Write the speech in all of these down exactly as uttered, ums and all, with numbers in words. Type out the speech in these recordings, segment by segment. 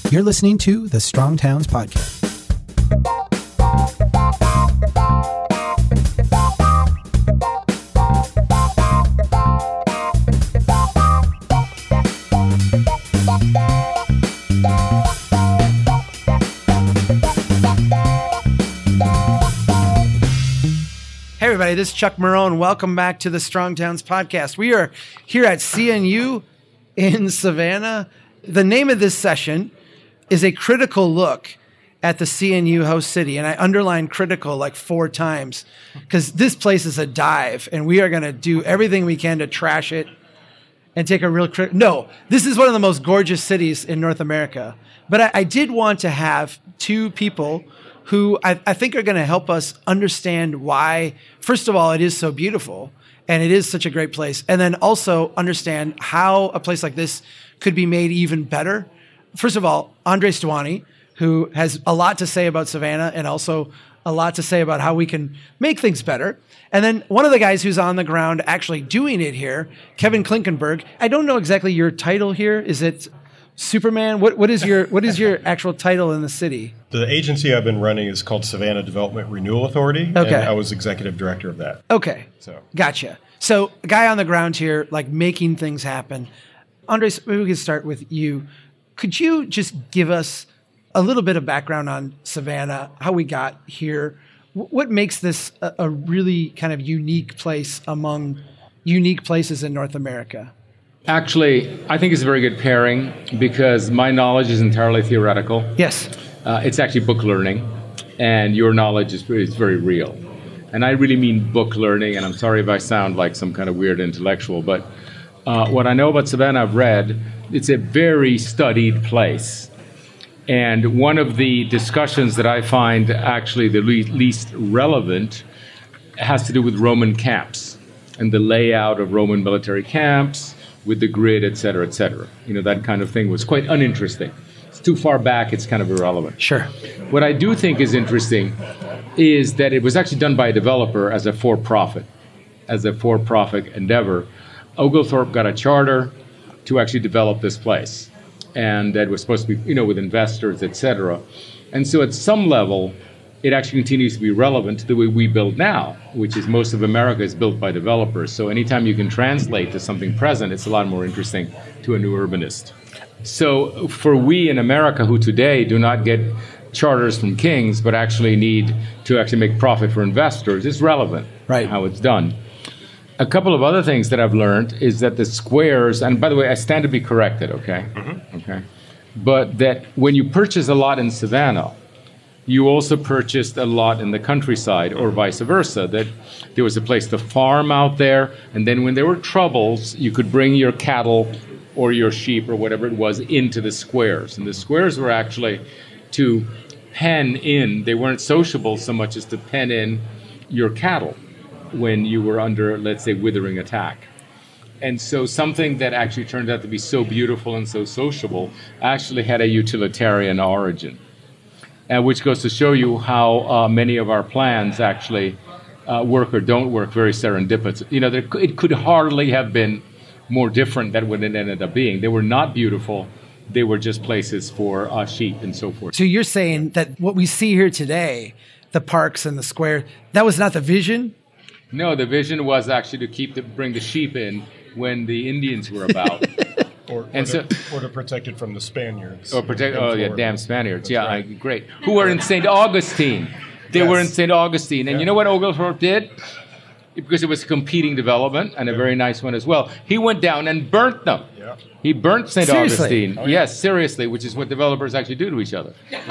You're listening to the Strong Towns Podcast. Hey everybody, this is Chuck Marohn. Welcome back to the Strong Towns Podcast. We are here at C N U in Savannah. The name of this session is a critical look at the C N U host city. And I underline critical like four times because this place is a dive and we are going to do everything we can to trash it and take a real crit. No, this is one of the most gorgeous cities in North America. But I, I did want to have two people who I, I think are going to help us understand why, first of all, it is so beautiful and it is such a great place. And then also understand how a place like this could be made even better. First of all, Andre Stuani, who has a lot to say about Savannah and also a lot to say about how we can make things better. And then one of the guys who's on the ground actually doing it here, Kevin Klinkenberg. I don't know exactly your title here. Is it Superman? What what is your what is your actual title in the city? The agency I've been running is called Savannah Development Renewal Authority, okay. And I was executive director of that. Okay, so gotcha. So a guy on the ground here, like making things happen. Andres, maybe we can start with you. Could you just give us a little bit of background on Savannah, how we got here? What makes this a, a really kind of unique place among unique places in North America? Actually, I think it's a very good pairing because my knowledge is entirely theoretical. Yes. Uh, it's actually book learning, and your knowledge is, is very real. And I really mean book learning, and I'm sorry if I sound like some kind of weird intellectual, but uh, what I know about Savannah, I've read, it's a very studied place. And one of the discussions that I find actually the le- least relevant has to do with Roman camps and the layout of Roman military camps, with the grid, et cetera, et cetera. You know, that kind of thing was quite uninteresting. It's too far back, it's kind of irrelevant. Sure. What I do think is interesting is that it was actually done by a developer as a for-profit, as a for-profit endeavor. Oglethorpe got a charter to actually develop this place. And that was supposed to be, you know, with investors, et cetera. And so at some level, it actually continues to be relevant to the way we build now, which is most of America is built by developers. So anytime you can translate to something present, it's a lot more interesting to a new urbanist. So for we in America who today do not get charters from kings, but actually need to actually make profit for investors, it's relevant right. how it's done. A couple of other things that I've learned is that the squares, and by the way, I stand to be corrected, okay? Mm-hmm. Okay. But that when you purchase a lot in Savannah, you also purchased a lot in the countryside, or vice versa, that there was a place to farm out there, and then when there were troubles, you could bring your cattle or your sheep or whatever it was into the squares. And the squares were actually to pen in, they weren't sociable so much as to pen in your cattle when you were under, let's say, withering attack. And so something that actually turned out to be so beautiful and so sociable actually had a utilitarian origin. Uh, which goes to show you how uh, many of our plans actually uh, work or don't work very serendipitous. You know, there, it could hardly have been more different than what it ended up being. They were not beautiful. They were just places for uh, sheep and so forth. So you're saying that what we see here today, the parks and the square, that was not the vision? No, the vision was actually to keep the, bring the sheep in when the Indians were about. Or, or, and to, so, or to protect it from the Spaniards. Or protect, oh yeah, damn Spaniards. That's yeah, right. I, great. Who were in Saint Augustine. They yes. were in Saint Augustine. And yeah. you know what Oglethorpe did? Because it was a competing development, and a very nice one as well. He went down and burnt them. Yeah. He burnt Saint Seriously? Augustine. Oh, yeah. Yes, seriously, which is what developers actually do to each other.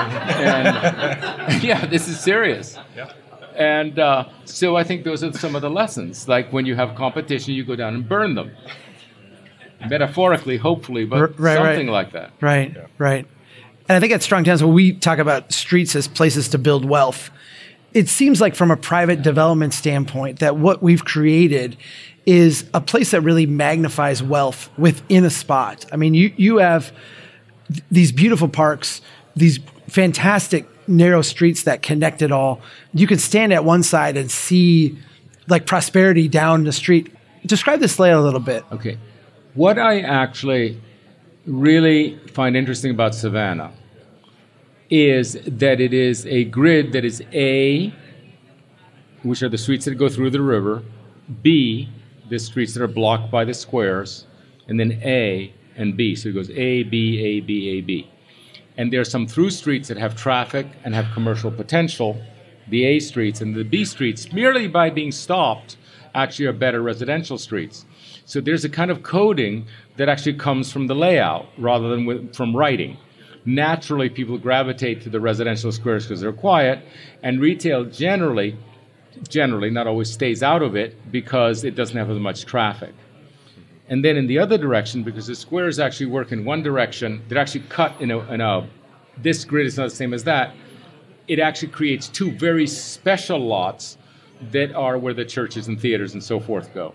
and, yeah, this is serious. Yeah. And uh, so I think those are some of the lessons. Like when you have competition, you go down and burn them. Metaphorically, hopefully, but right, something right. like that. Right, Yeah. right. And I think at Strong Towns, when we talk about streets as places to build wealth, it seems like from a private development standpoint that what we've created is a place that really magnifies wealth within a spot. I mean, you, you have th- these beautiful parks, these fantastic narrow streets that connect it all. You can stand at one side and see like prosperity down the street. Describe this layout a little bit. Okay. What I actually really find interesting about Savannah is that it is a grid that is A, which are the streets that go through the river, B, the streets that are blocked by the squares, and then A and B. So it goes A, B, A, B, A, B. And there are some through streets that have traffic and have commercial potential, the A streets, and the B streets, merely by being stopped, actually are better residential streets. So there's a kind of coding that actually comes from the layout rather than with, from writing. Naturally, people gravitate to the residential squares because they're quiet, and retail generally, generally, not always stays out of it because it doesn't have as much traffic. And then in the other direction, because the squares actually work in one direction, they're actually cut in a, in a, this grid is not the same as that, it actually creates two very special lots that are where the churches and theaters and so forth go.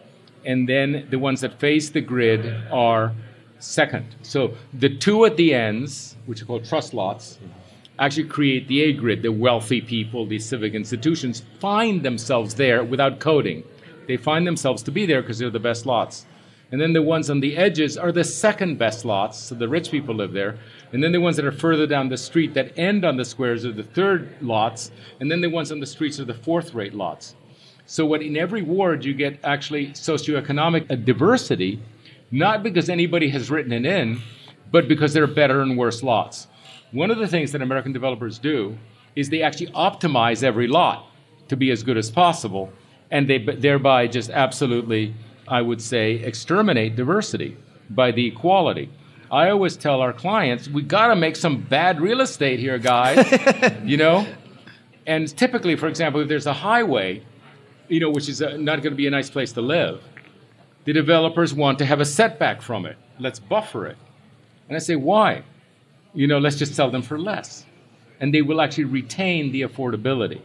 And then the ones that face the grid are second. So the two at the ends, which are called trust lots, actually create the A grid. The wealthy people, these civic institutions, find themselves there without coding. They find themselves to be there because they're the best lots. And then the ones on the edges are the second best lots, so the rich people live there. And then the ones that are further down the street that end on the squares are the third lots. And then the ones on the streets are the fourth-rate lots. So what in every ward you get actually socioeconomic diversity, not because anybody has written it in, but because there are better and worse lots. One of the things that American developers do is they actually optimize every lot to be as good as possible, and they thereby just absolutely, I would say, exterminate diversity by the equality. I always tell our clients, we got to make some bad real estate here, guys, you know? And typically, for example, if there's a highway, you know, which is a, not going to be a nice place to live, the developers want to have a setback from it. Let's buffer it. And I say, why? You know, let's just sell them for less. And they will actually retain the affordability.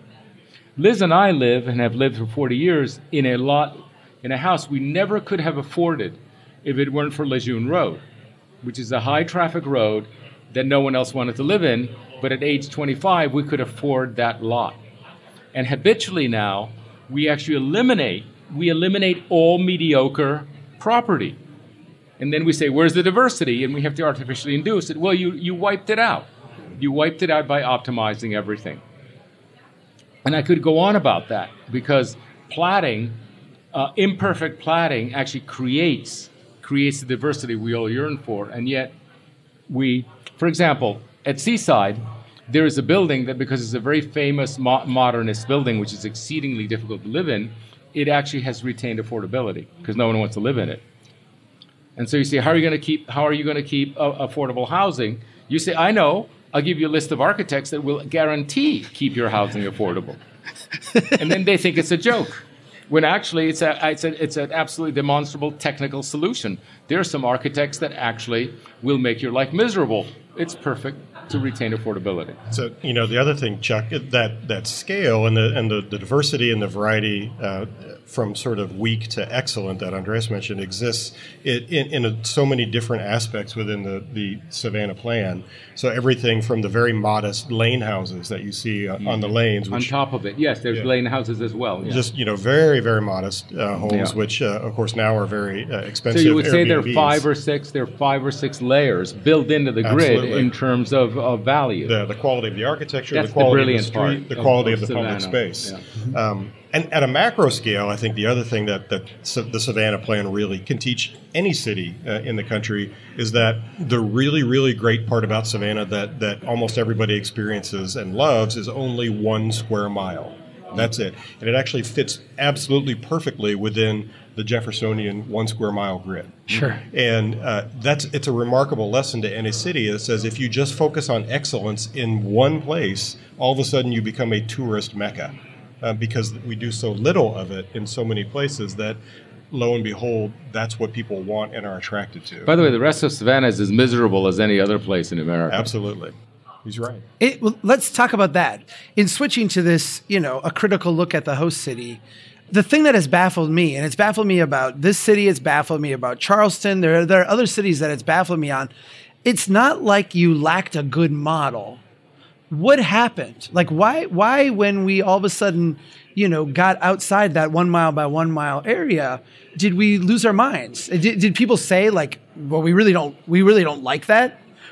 Liz and I live and have lived for forty years in a lot, in a house we never could have afforded if it weren't for Lejeune Road, which is a high-traffic road that no one else wanted to live in, but at age twenty-five, we could afford that lot. And habitually now, we actually eliminate, we eliminate all mediocre property. And then we say, where's the diversity? And we have to artificially induce it. Well, you, you wiped it out. You wiped it out by optimizing everything. And I could go on about that because platting, uh, imperfect platting actually creates creates the diversity we all yearn for. And yet we, for example, at Seaside, there is a building that, because it's a very famous mo- modernist building, which is exceedingly difficult to live in, it actually has retained affordability because no one wants to live in it. And so you say, how are you going to keep, how are you going to keep uh, affordable housing? You say, I know, I'll give you a list of architects that will guarantee keep your housing affordable. And then they think it's a joke, when actually it's a, it's a, it's an absolutely demonstrable technical solution. There are some architects that actually will make your life miserable. It's perfect to retain affordability. So, you know, the other thing, Chuck, that that scale and the and the, the diversity and the variety uh, from sort of weak to excellent that Andreas mentioned exists in, in, in a, so many different aspects within the, the Savannah plan. So everything from the very modest lane houses that you see uh, mm-hmm. on the lanes. Which, on top of it, yes, there's yeah. lane houses as well. Yeah. Just, you know, very, very modest uh, homes, yeah. which, uh, of course, now are very uh, expensive. So you would Airbnbs. say there are five or six, there are five or six layers built into the grid Absolutely. in terms of, of value. The, the quality of the architecture, That's the quality the of the street, the quality of, of, of the Savannah. public space. Yeah. Um, and at a macro scale, I think the other thing that, that the Savannah plan really can teach any city uh, in the country is that the really, really great part about Savannah that, that almost everybody experiences and loves is only one square mile. That's it. And it actually fits absolutely perfectly within the Jeffersonian one square mile grid. Sure. And uh, that's it's a remarkable lesson to any city that says if you just focus on excellence in one place, all of a sudden you become a tourist mecca uh, because we do so little of it in so many places that, lo and behold, that's what people want and are attracted to. By the way, the rest of Savannah is as miserable as any other place in America. Absolutely. He's right. It, well, let's talk about that. In switching to this, you know, a critical look at the host city, the thing that has baffled me, and it's baffled me about this city, it's baffled me about Charleston, there, there are other cities that it's baffled me on. It's not like you lacked a good model. What happened? Like, why, why when we all of a sudden, you know, got outside that one mile by one mile area, did we lose our minds? Did, did people say, like, well, we really don't, we really don't like that?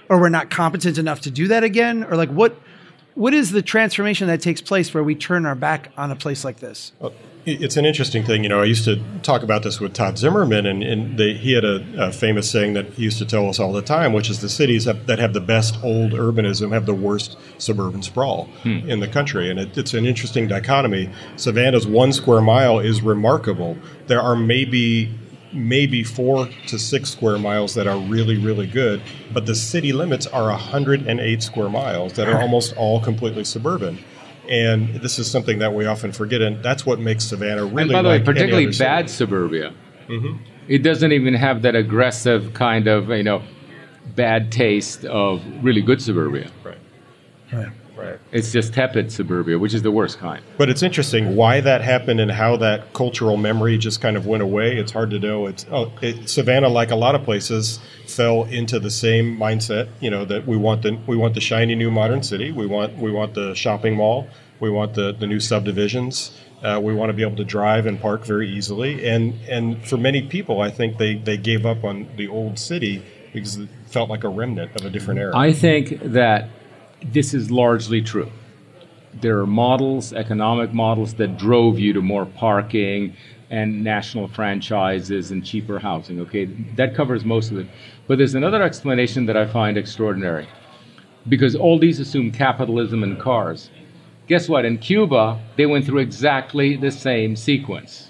or we're not competent enough to do that again? Or like what what is the transformation that takes place where we turn our back on a place like this? Well, it's an interesting thing. You know, I used to talk about this with Todd Zimmerman, and, and they, he had a, a famous saying that he used to tell us all the time, which is the cities that, that have the best old urbanism have the worst suburban sprawl hmm. in the country. And it, it's an interesting dichotomy. Savannah's one square mile is remarkable. There are maybe maybe four to six square miles that are really, really good, but the city limits are one hundred eight square miles that are almost all completely suburban. And this is something that we often forget, and that's what makes Savannah really. And by the like way, particularly any bad city. suburbia. Mm-hmm. It doesn't even have that aggressive kind of, you know, bad taste of really good suburbia. Right. Right. Right. It's just tepid suburbia, which is the worst kind. But it's interesting why that happened and how that cultural memory just kind of went away. It's hard to know. It's oh, it, Savannah, like a lot of places, fell into the same mindset. You know that we want the we want the shiny new modern city. We want we want the shopping mall. We want the, the new subdivisions. Uh, we want to be able to drive and park very easily. And and for many people, I think they, they gave up on the old city because it felt like a remnant of a different era. I think that this is largely true. There are models, economic models, that drove you to more parking and national franchises and cheaper housing. Okay, that covers most of it. But there's another explanation that I find extraordinary, because all these assume capitalism and cars. Guess what? In Cuba, they went through exactly the same sequence.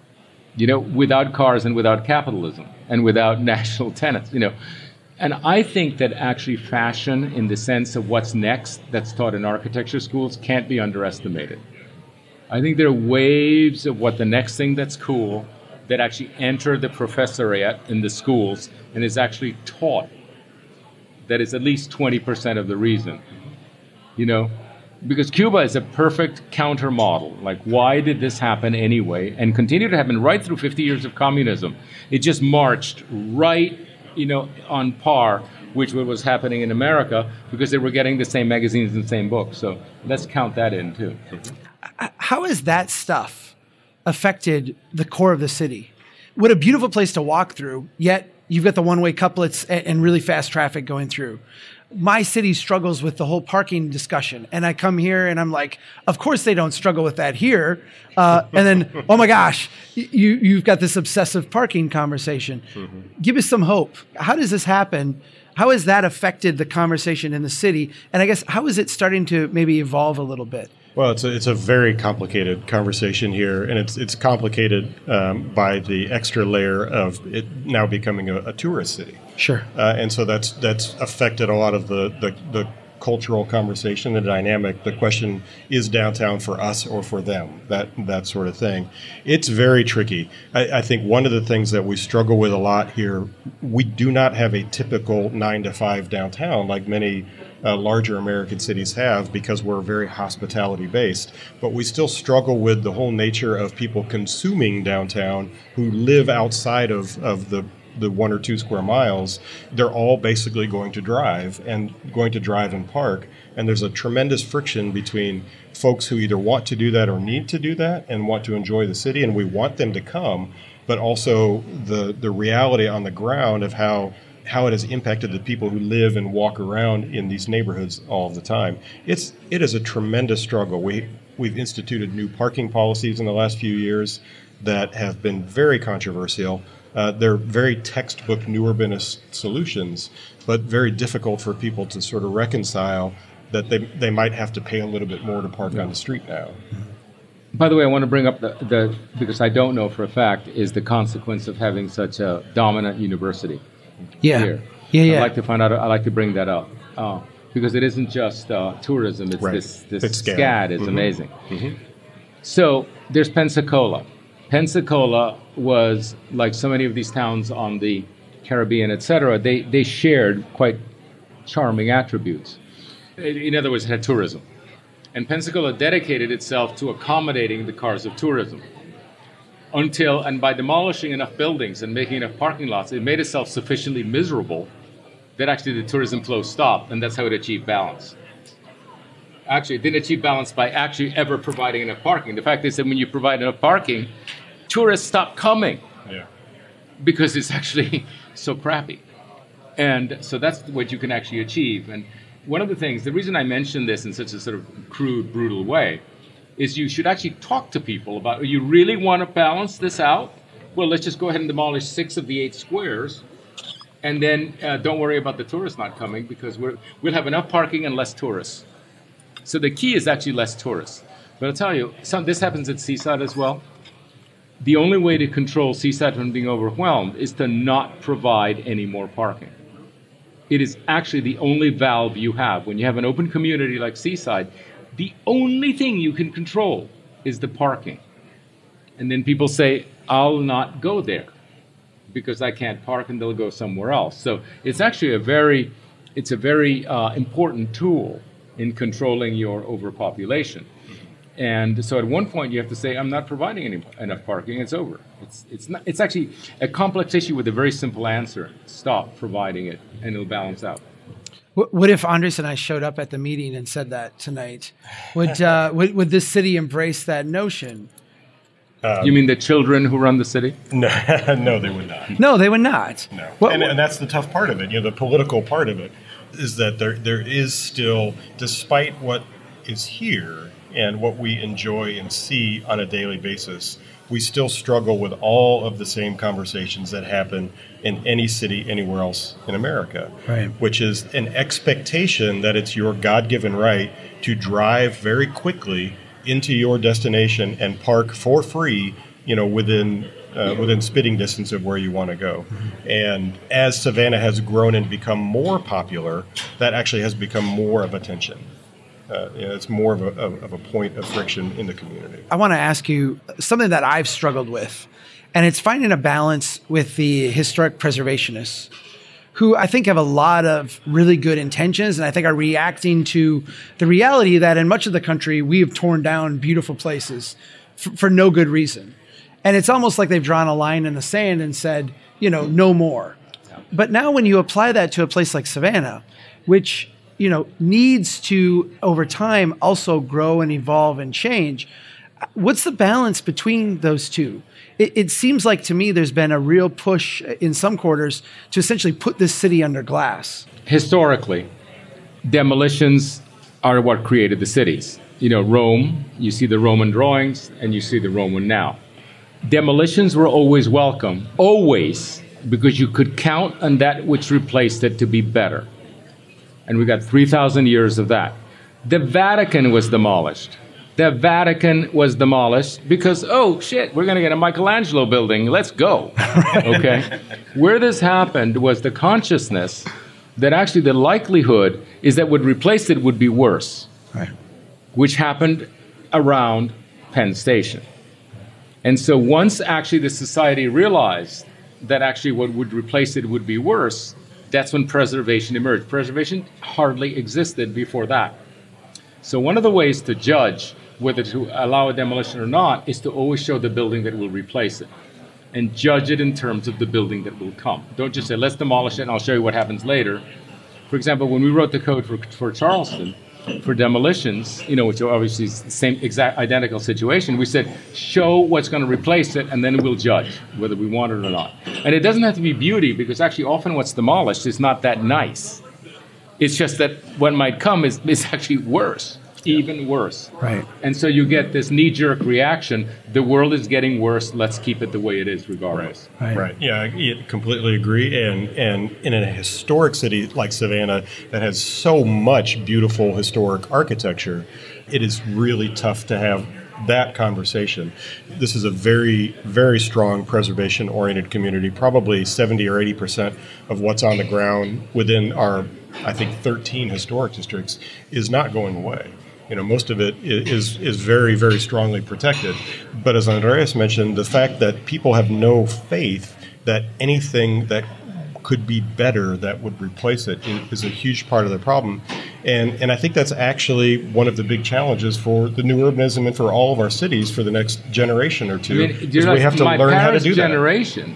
You know, without cars and without capitalism and without national tenants. You know. And I think that actually fashion, in the sense of what's next, that's taught in architecture schools, can't be underestimated. I think there are waves of what the next thing that's cool that actually enter the professoriate in the schools and is actually taught. That is at least twenty percent of the reason. You know, because Cuba is a perfect counter model. Like, why did this happen anyway? And continue to happen right through fifty years of communism. It just marched right, you know, on par with what was happening in America, because they were getting the same magazines and same books. So let's count that in too. How has that stuff affected the core of the city? What a beautiful place to walk through, yet you've got the one-way couplets and really fast traffic going through. My city struggles with the whole parking discussion. And I come here and I'm like, of course they don't struggle with that here. Uh, and then, oh my gosh, you, you've got this obsessive parking conversation. Mm-hmm. Give us some hope. How does this happen? How has that affected the conversation in the city? And I guess, how is it starting to maybe evolve a little bit? Well, it's a, it's a very complicated conversation here, and it's it's complicated um, by the extra layer of it now becoming a, a tourist city. Sure. Uh, and so that's that's affected a lot of the, the, the cultural conversation, the dynamic. The question, is downtown for us or for them? That that sort of thing. It's very tricky. I, I think one of the things that we struggle with a lot here, we do not have a typical nine to five downtown like many Uh, larger American cities have, because we're very hospitality based, but we still struggle with the whole nature of people consuming downtown who live outside of, of the the one or two square miles. They're all basically going to drive and going to drive and park, and there's a tremendous friction between folks who either want to do that or need to do that and want to enjoy the city, and we want them to come, but also the the reality on the ground of how how it has impacted the people who live and walk around in these neighborhoods all the time. It's it is a tremendous struggle. We we've instituted new parking policies in the last few years that have been very controversial. Uh, they're very textbook new urbanist solutions, but very difficult for people to sort of reconcile that they they might have to pay a little bit more to park yeah. on the street now. By the way, I want to bring up the, the because I don't know for a fact, is the consequence of having such a dominant university. Yeah. Here. yeah, yeah. I'd like to find out. I like to bring that up uh, because it isn't just uh, tourism. It's right. this this it's S C A D is mm-hmm. amazing. Mm-hmm. So there's Pensacola. Pensacola was like so many of these towns on the Caribbean, et cetera. They they shared quite charming attributes. In other words, it had tourism, and Pensacola dedicated itself to accommodating the cars of tourism. Until, and by demolishing enough buildings and making enough parking lots, it made itself sufficiently miserable that actually the tourism flow stopped, and that's how it achieved balance. Actually, it didn't achieve balance by actually ever providing enough parking. The fact is that when you provide enough parking, tourists stop coming. Yeah. Because it's actually so crappy. And so that's what you can actually achieve. And one of the things, the reason I mention this in such a sort of crude, brutal way, is you should actually talk to people about, you really want to balance this out? Well, let's just go ahead and demolish six of the eight squares, and then uh, don't worry about the tourists not coming, because we're, we'll have enough parking and less tourists. So the key is actually less tourists. But I'll tell you, some, this happens at Seaside as well. The only way to control Seaside from being overwhelmed is to not provide any more parking. It is actually the only valve you have. When you have an open community like Seaside, the only thing you can control is the parking. And then people say, I'll not go there because I can't park, and they'll go somewhere else. So it's actually a very, it's a very uh, important tool in controlling your overpopulation. And so at one point you have to say, I'm not providing any, enough parking, it's over. It's, it's, not, it's actually a complex issue with a very simple answer. Stop providing it, and it'll balance out. What if Andres and I showed up at the meeting and said that tonight? Would uh, would, would this city embrace that notion? Um, you mean the children who run the city? No, no, they would not. No, they would not. No, what, and, and that's the tough part of it. You know, the political part of it is that there there is still, despite what is here and what we enjoy and see on a daily basis, we still struggle with all of the same conversations that happen in any city anywhere else in America, right. Which is an expectation that it's your God-given right to drive very quickly into your destination and park for free, you know, within uh, within spitting distance of where you want to go. Mm-hmm. And as Savannah has grown and become more popular, that actually has become more of a tension. Uh, you know, it's more of a, of a point of friction in the community. I want to ask you something that I've struggled with, and it's finding a balance with the historic preservationists, who I think have a lot of really good intentions, and I think are reacting to the reality that in much of the country, we have torn down beautiful places f- for no good reason. And it's almost like they've drawn a line in the sand and said, you know, no more. Yeah. But now when you apply that to a place like Savannah, which you know, needs to, over time, also grow and evolve and change. What's the balance between those two? It, it seems like, to me, there's been a real push in some quarters to essentially put this city under glass. Historically, demolitions are what created the cities. You know, Rome, you see the Roman drawings, and you see the Roman now. Demolitions were always welcome, always, because you could count on that which replaced it to be better. And we got three thousand years of that. The Vatican was demolished. The Vatican was demolished because, oh, shit, we're going to get a Michelangelo building. Let's go. Okay? Where this happened was the consciousness that actually the likelihood is that what replaced it would be worse, right. Which happened around Penn Station. And so once actually the society realized that actually what would replace it would be worse, that's when preservation emerged. Preservation hardly existed before that. So one of the ways to judge whether to allow a demolition or not is to always show the building that will replace it and judge it in terms of the building that will come. Don't just say, let's demolish it and I'll show you what happens later. For example, when we wrote the code for, for Charleston, for demolitions, you know, which are obviously the same exact identical situation, we said, show what's going to replace it, and then we'll judge whether we want it or not. And it doesn't have to be beauty, because actually often what's demolished is not that nice. It's just that what might come is, is actually worse, even worse. Right. And so you get this knee-jerk reaction, the world is getting worse, let's keep it the way it is regardless. Right. Right. right. Yeah, I completely agree. And and in a historic city like Savannah that has so much beautiful historic architecture, it is really tough to have that conversation. This is a very, very strong preservation-oriented community. Probably seventy or eighty percent of what's on the ground within our, I think, thirteen historic districts is not going away. You know, most of it is is very, very strongly protected. But as Andreas mentioned, the fact that people have no faith that anything that could be better that would replace it is a huge part of the problem. And and I think that's actually one of the big challenges for the new urbanism and for all of our cities for the next generation or two. I mean, is we have to learn how to do that. Generation,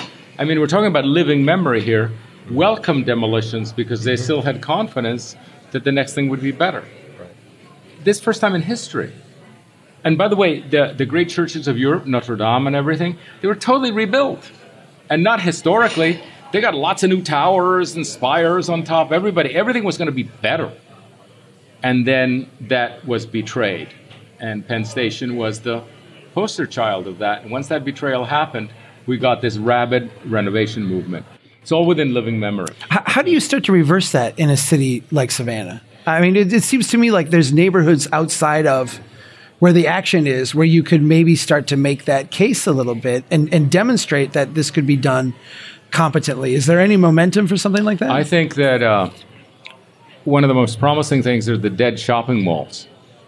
I mean, we're talking about living memory here. Welcome demolitions because they still had confidence that the next thing would be better. This first time in history. And by the way, the, the great churches of Europe, Notre Dame and everything, they were totally rebuilt. And not historically. They got lots of new towers and spires on top. Everybody, everything was going to be better. And then that was betrayed. And Penn Station was the poster child of that. And once that betrayal happened, we got this rabid renovation movement. It's all within living memory. How, how do you start to reverse that in a city like Savannah? I mean, it, it seems to me like there's neighborhoods outside of where the action is, where you could maybe start to make that case a little bit and, and demonstrate that this could be done competently. Is there any momentum for something like that? I think that uh, one of the most promising things are the dead shopping malls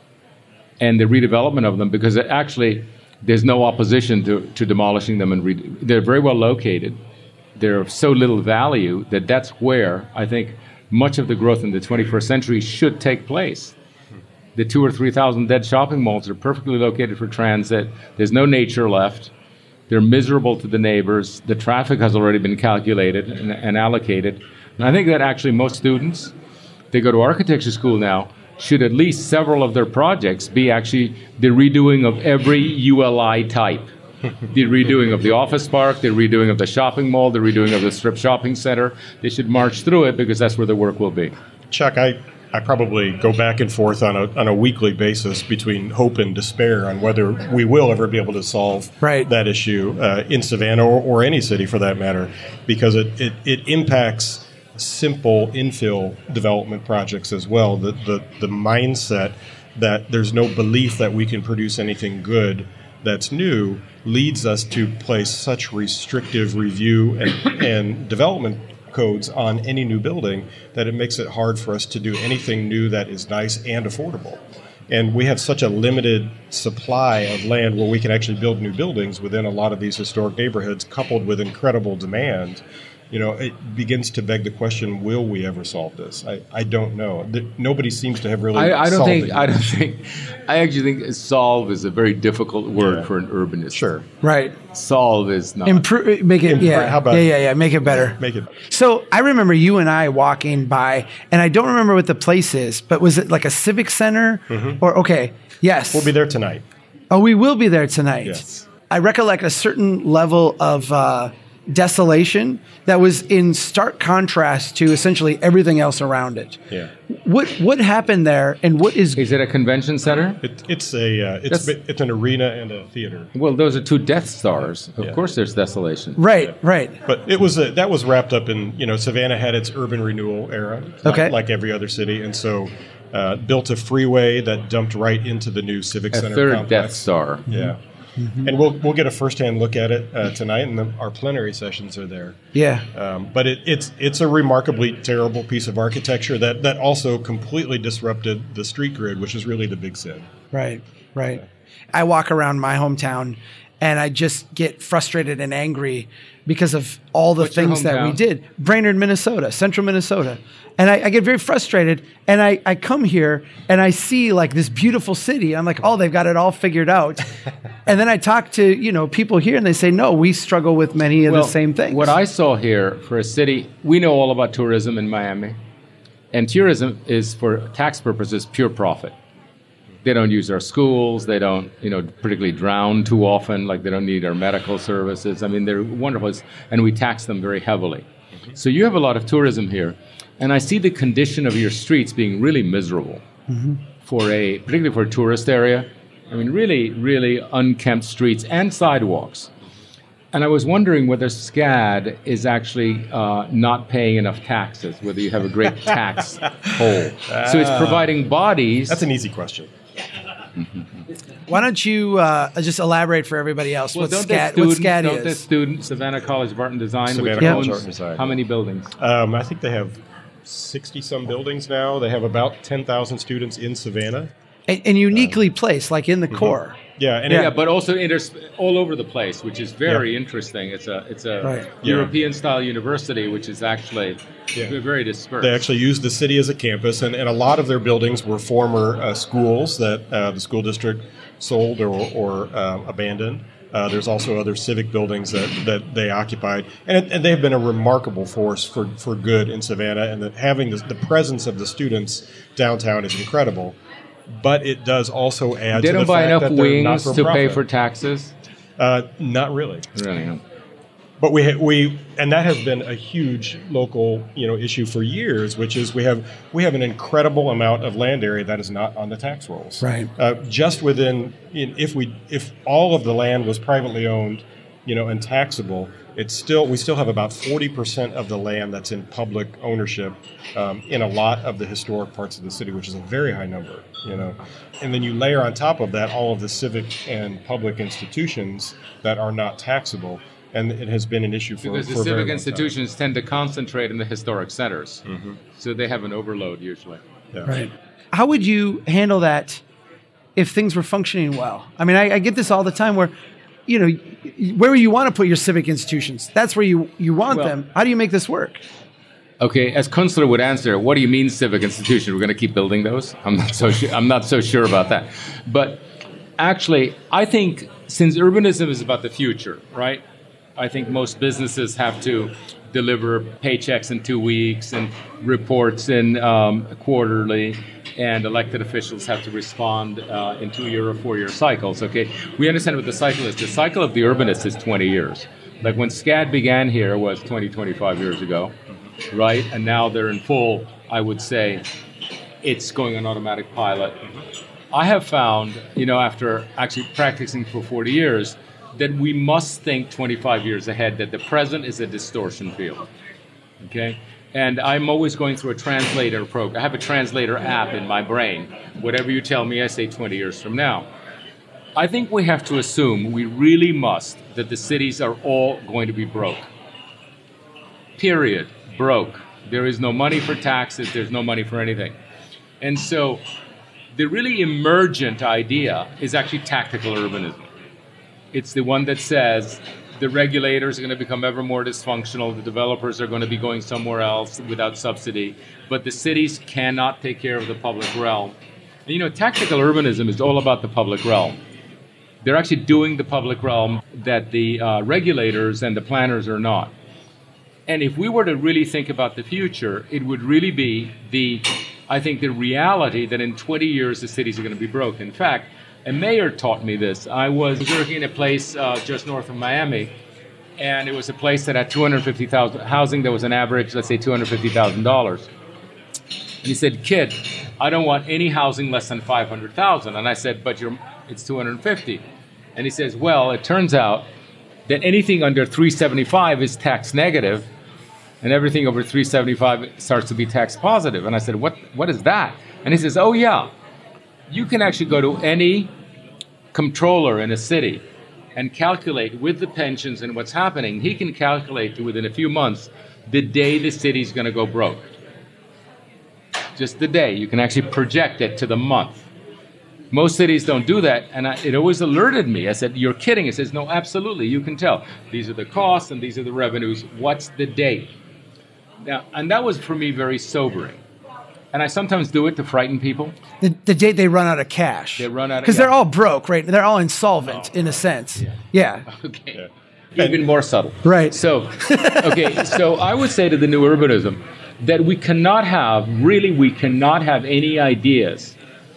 and the redevelopment of them, because it actually there's no opposition to, to demolishing them. And re- they're very well located. They're of so little value that that's where I think much of the growth in the twenty-first century should take place. The two or three thousand dead shopping malls are perfectly located for transit. There's no nature left. They're miserable to the neighbors. The traffic has already been calculated and, and allocated. And I think that actually most students, they go to architecture school now, should at least several of their projects be actually the redoing of every U L I type. The redoing of the office park, the redoing of the shopping mall, the redoing of the strip shopping center. They should march through it because that's where the work will be. Chuck, I, I probably go back and forth on a on a weekly basis between hope and despair on whether we will ever be able to solve right. that issue uh, in Savannah or, or any city for that matter, because it, it, it impacts simple infill development projects as well. The, the the mindset that there's no belief that we can produce anything good that's new leads us to place such restrictive review and, and development codes on any new building that it makes it hard for us to do anything new that is nice and affordable. And we have such a limited supply of land where we can actually build new buildings within a lot of these historic neighborhoods, coupled with incredible demand. You know, it begins to beg the question: will we ever solve this? I, I don't know. Nobody seems to have really. I, I don't solved think. it. I don't think. I actually think solve is a very difficult word Yeah. for an urbanist. Sure. right. Solve is not. Improve, make it, Improve- yeah, how about- yeah, yeah, yeah, make it better. Make it. So I remember you and I walking by, and I don't remember what the place is, but was it like a civic center? Mm-hmm. Or, okay, yes. We'll be there tonight. Oh, we will be there tonight. Yes. I recollect a certain level of uh, desolation that was in stark contrast to essentially everything else around it. Yeah. What what happened there, and what is... Is it a convention center? It, it's a uh, it's That's- it's an arena and a theater. Well, those are two Death Stars. Of Yeah. course, there's desolation. Right, right. But it was a, that was wrapped up in, you know, Savannah had its urban renewal era, like, Okay. like every other city, and so uh, built a freeway that dumped right into the new Civic A Center third complex. Death Star. Yeah. And we'll we'll get a firsthand look at it uh, tonight, and the, our plenary sessions are there. Yeah. Um, but it, it's it's a remarkably terrible piece of architecture that, that also completely disrupted the street grid, which is really the big sin. Right, right. I walk around my hometown and I just get frustrated and angry because of all the What's your things that we hometown? did. Brainerd, Minnesota, central Minnesota. And I, I get very frustrated, and I, I come here and I see like this beautiful city. I'm like, oh, they've got it all figured out. And then I talk to, you know, people here and they say, no, we struggle with many of Well, the same things. What I saw here for a city, we know all about tourism in Miami. And tourism is, for tax purposes, pure profit. They don't use our schools. They don't, you know, particularly drown too often. Like, they don't need our medical services. I mean, they're wonderful, and we tax them very heavily. So you have a lot of tourism here, and I see the condition of your streets being really miserable Mm-hmm. for a, particularly for a tourist area. I mean, really, really unkempt streets and sidewalks. And I was wondering whether SCAD is actually uh, not paying enough taxes, whether you have a great tax hole. So it's providing bodies. That's an easy question. Why don't you uh, just elaborate for everybody else Well, what don't SCAD, the what students, SCAD don't the is? students, Savannah College of Art and Design, Savannah which College owns of Art and Design, how yeah. many buildings? Um, I think they have sixty-some buildings now. They have about ten thousand students in Savannah. And, and uniquely placed, like in the core. Yeah, and Yeah, it, but also inters- all over the place, which is very Yeah. interesting. It's a it's a Right. Yeah. European-style university, which is actually Yeah. very dispersed. they actually use the city as a campus, and, and a lot of their buildings were former uh, schools that uh, the school district sold or, or uh, abandoned. Uh, there's also other civic buildings that, that they occupied, and, it, and they've been a remarkable force for, for good in Savannah, and that having the, the presence of the students downtown is incredible. But it does also add They to don't the buy fact enough that they're wings to pay not-for-profit. for taxes. Uh, not really. Really? huh? but we we and that has been a huge local you know issue for years, which is we have we have an incredible amount of land area that is not on the tax rolls. Right. Uh, just within if we if all of the land was privately owned, you know, and taxable, it's still we still have about forty percent of the land that's in public ownership um, in a lot of the historic parts of the city, which is a very high number, you know. And then you layer on top of that all of the civic and public institutions that are not taxable, and it has been an issue for because for the a very civic long institutions time. tend to concentrate in the historic centers, mm-hmm. so they have an overload usually. Yeah. Right. How would you handle that if things were functioning well? I mean, I, I get this all the time where, you know, where you want to put your civic institutions, that's where you, you want well, them. How do you make this work? Okay, as Kunstler would answer, what do you mean civic institution? We're going to keep building those? I'm not so sure. I'm not so sure about that. But actually, I think since urbanism is about the future, right? I think most businesses have to deliver paychecks in two weeks and reports in um, quarterly, and elected officials have to respond uh, in two-year or four-year cycles. Okay, we understand what the cycle is. The cycle of the urbanist is twenty years. Like when SCAD began here was twenty, twenty-five years ago. Right, and now they're in full, I would say, it's going on automatic pilot. I have found, you know, after actually practicing for forty years, that we must think twenty-five years ahead, that the present is a distortion field, okay? And I'm always going through a translator program. I have a translator app in my brain. Whatever you tell me, I say twenty years from now. I think we have to assume, we really must, that the cities are all going to be broke. Period. Broke. There is no money for taxes. There's no money for anything. And so the really emergent idea is actually tactical urbanism. It's the one that says the regulators are going to become ever more dysfunctional. The developers are going to be going somewhere else without subsidy. But the cities cannot take care of the public realm. And, you know, tactical urbanism is all about the public realm. They're actually doing the public realm that the uh, regulators and the planners are not. And if we were to really think about the future, it would really be the, I think, the reality that in twenty years the cities are going to be broke. In fact, a mayor taught me this. I was working in a place uh, just north of Miami, and it was a place that had two hundred fifty thousand dollars housing. There was an average, let's say, two hundred fifty thousand dollars. And he said, "Kid, I don't want any housing less than five hundred thousand dollars." And I said, "But you're, it's two hundred fifty." And he says, "Well, it turns out that anything under three seventy-five is tax negative, and everything over three seventy-five starts to be tax positive." And I said, what, what is that? And he says, "Oh, yeah, you can actually go to any comptroller in a city and calculate with the pensions and what's happening. He can calculate within a few months the day the city's going to go broke. Just the day. You can actually project it to the month. Most cities don't do that, and I, it always alerted me. I said, "You're kidding." He says, "No, absolutely, you can tell. These are the costs and these are the revenues. What's the date?" Now, and that was for me very sobering. And I sometimes do it to frighten people. The, the date they run out of cash. They run out of Because yeah. they're all broke, right? They're all insolvent oh, in a sense. Yeah. yeah. Okay. Yeah. Even more subtle. Right. So, okay, so I would say to the new urbanism that we cannot have, really we cannot have any ideas,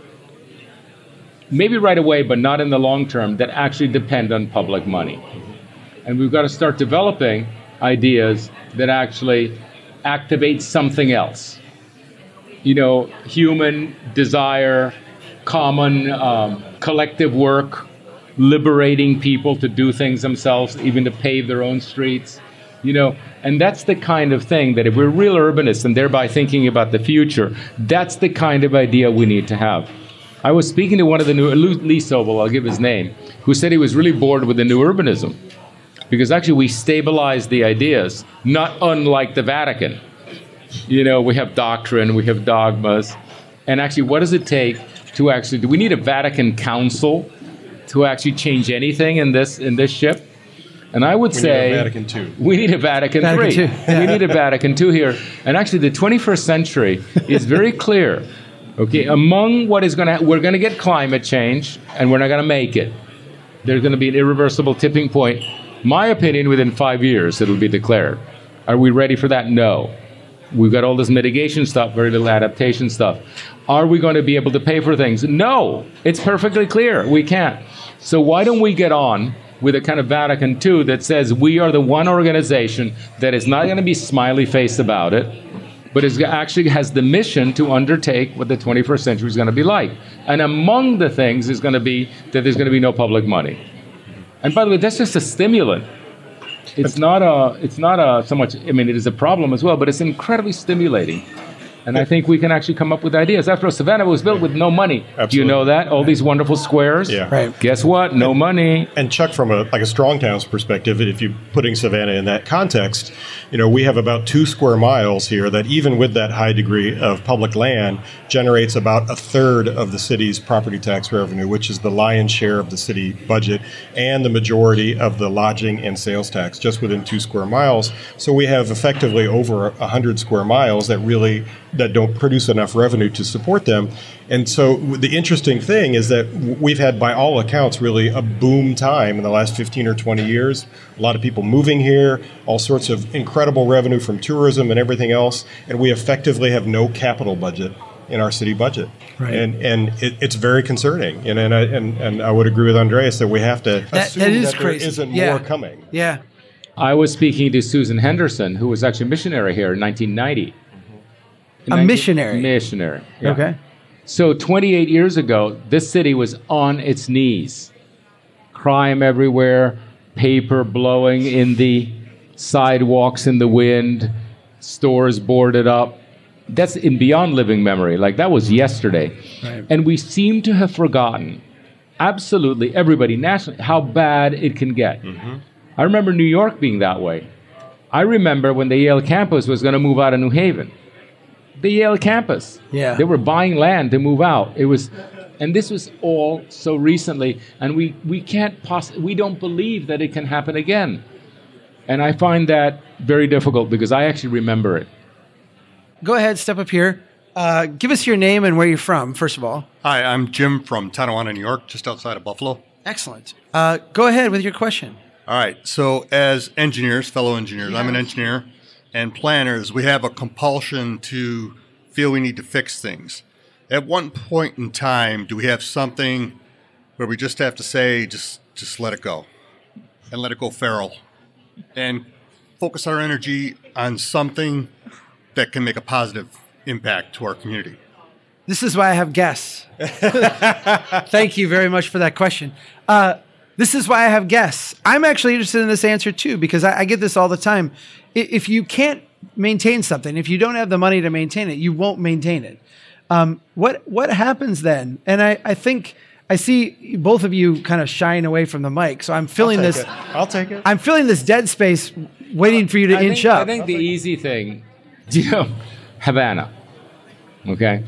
maybe right away, but not in the long term, that actually depend on public money. And we've got to start developing ideas that actually activate something else. You know, human desire, common um, collective work, liberating people to do things themselves, even to pave their own streets. You know, and that's the kind of thing that if we're real urbanists and thereby thinking about the future, that's the kind of idea we need to have. I was speaking to one of the new, Lee Sobel, I'll give his name, who said he was really bored with the new urbanism. Because actually we stabilized the ideas, not unlike the Vatican. You know, we have doctrine, we have dogmas. And actually, what does it take to actually, do we need a Vatican Council to actually change anything in this in this ship? And I would we say... We need a Vatican two. We need a Vatican, Vatican three. two. Yeah. We need a Vatican two here. And actually, the twenty-first century is very clear. Okay, among what is going to, we're going to get climate change, and we're not going to make it. There's going to be an irreversible tipping point. My opinion, within five years, it'll be declared. Are we ready for that? No. We've got all this mitigation stuff, very little adaptation stuff. Are we going to be able to pay for things? No. It's perfectly clear. We can't. So why don't we get on with a kind of Vatican two that says we are the one organization that is not going to be smiley-faced about it, but is actually has the mission to undertake what the twenty-first century is going to be like. And among the things is going to be that there's going to be no public money. And by the way, that's just a stimulant. It's not a, it's not a, so much, I mean, it is a problem as well, but it's incredibly stimulating. And I think we can actually come up with ideas. After all, Savannah was built with no money. Absolutely. Do you know that? All these wonderful squares. Yeah. Right. Guess what? No and, money. And Chuck, from a like a strong towns perspective, if you're putting Savannah in that context, you know, we have about two square miles here that, even with that high degree of public land, generates about a third of the city's property tax revenue, which is the lion's share of the city budget, and the majority of the lodging and sales tax, just within two square miles. So we have effectively over a hundred square miles that really that don't produce enough revenue to support them. And so the interesting thing is that we've had, by all accounts, really a boom time in the last fifteen or twenty years. A lot of people moving here, all sorts of incredible revenue from tourism and everything else, and we effectively have no capital budget in our city budget. Right. And and it, it's very concerning. And and I, and and I would agree with Andreas that we have to that, assume that, is that crazy. there isn't yeah. more coming. Yeah. I was speaking to Susan Henderson, who was actually a missionary here in nineteen ninety. In A missionary? Missionary. Yeah. Okay. So twenty-eight years ago, this city was on its knees. Crime everywhere, paper blowing in the sidewalks in the wind, stores boarded up. That's in beyond living memory. Like, that was yesterday. Right. And we seem to have forgotten, absolutely everybody nationally, how bad it can get. Mm-hmm. I remember New York being that way. I remember when the Yale campus was going to move out of New Haven. The Yale campus. Yeah. They were buying land to move out. It was, and this was all so recently, and we, we can't poss- we don't believe that it can happen again. And I find that very difficult because I actually remember it. Go ahead, step up here. Uh, give us your name and where you're from, first of all. Hi, I'm Jim from Tonawanda, New York, just outside of Buffalo. Excellent. Uh, go ahead with your question. All right. So as engineers, fellow engineers, yeah. I'm an engineer, and planners, we have a compulsion to feel we need to fix things. At one point in time, do we have something where we just have to say, just just let it go and let it go feral and focus our energy on something that can make a positive impact to our community? This is why I have guests. Thank you very much for that question. Uh, this is why I have guests. I'm actually interested in this answer too, because I, I get this all the time. If you can't maintain something, if you don't have the money to maintain it, you won't maintain it. Um, what what happens then? And I, I think I see both of you kind of shying away from the mic, so I'm feeling I'll this. it. I'll take it. I'm feeling this dead space, waiting for you to I inch think, up. I think the easy thing, you know, Havana, okay?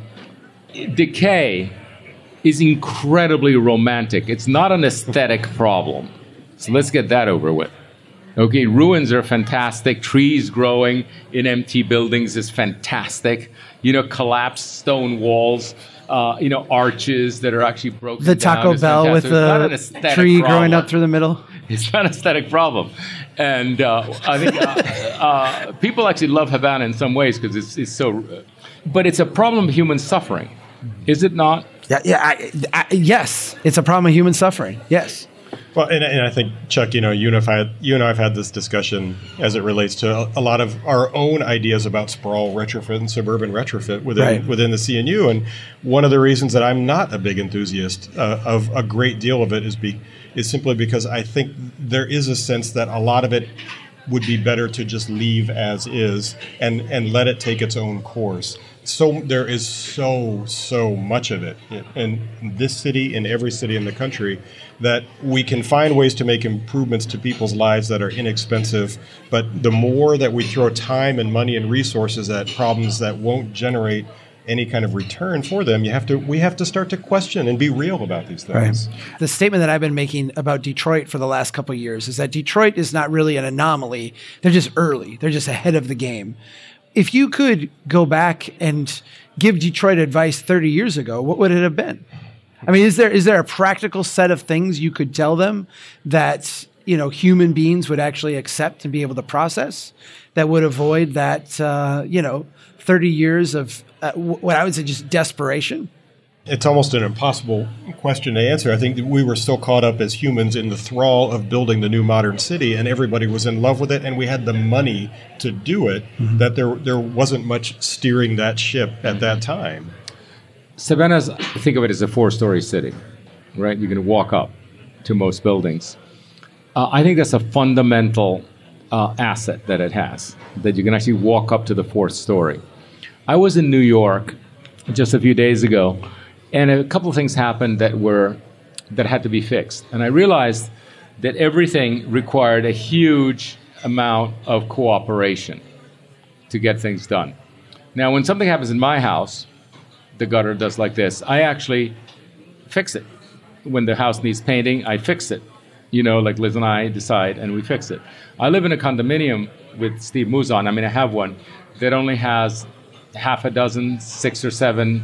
Decay is incredibly romantic. It's not an aesthetic problem. So let's get that over with. Okay, ruins are fantastic. Trees growing in empty buildings is fantastic. You know, collapsed stone walls, uh, you know, arches that are actually broken the down. Taco is Bell with fantastic. the tree problem. growing up through the middle. It's not an aesthetic problem. And uh, I think uh, uh, people actually love Havana in some ways because it's, it's so... Uh, but it's a problem of human suffering. Is it not? Yeah, yeah. I, I, yes, it's a problem of human suffering. Yes. Well, and, and I think, Chuck, you know, you and, I, you and I have had this discussion as it relates to a lot of our own ideas about sprawl retrofit and suburban retrofit within right. within the C N U. And one of the reasons that I'm not a big enthusiast uh, of a great deal of it is be is simply because I think there is a sense that a lot of it would be better to just leave as is and, and let it take its own course. So there is so, so much of it in this city, in every city in the country, that we can find ways to make improvements to people's lives that are inexpensive. But the more that we throw time and money and resources at problems that won't generate any kind of return for them, you have to. We have to start to question and be real about these things. Right. The statement that I've been making about Detroit for the last couple of years is that Detroit is not really an anomaly. They're just early. They're just ahead of the game. If you could go back and give Detroit advice thirty years ago, what would it have been? I mean, is there is there a practical set of things you could tell them that, you know, human beings would actually accept and be able to process that would avoid that, uh, you know, thirty years of uh, what I would say just desperation? It's almost an impossible question to answer. I think that we were still caught up as humans in the thrall of building the new modern city, and everybody was in love with it, and we had the money to do it, mm-hmm. that there there wasn't much steering that ship at that time. Savannah's, think of it as a four-story city, right? You can walk up to most buildings. Uh, I think that's a fundamental uh, asset that it has, that you can actually walk up to the fourth story. I was in New York just a few days ago, and a couple of things happened that were that had to be fixed. And I realized that everything required a huge amount of cooperation to get things done. Now, when something happens in my house, the gutter does like this, I actually fix it. When the house needs painting, I fix it. You know, like Liz and I decide, and we fix it. I live in a condominium with Steve Muzon. I mean, I have one that only has half a dozen, six or seven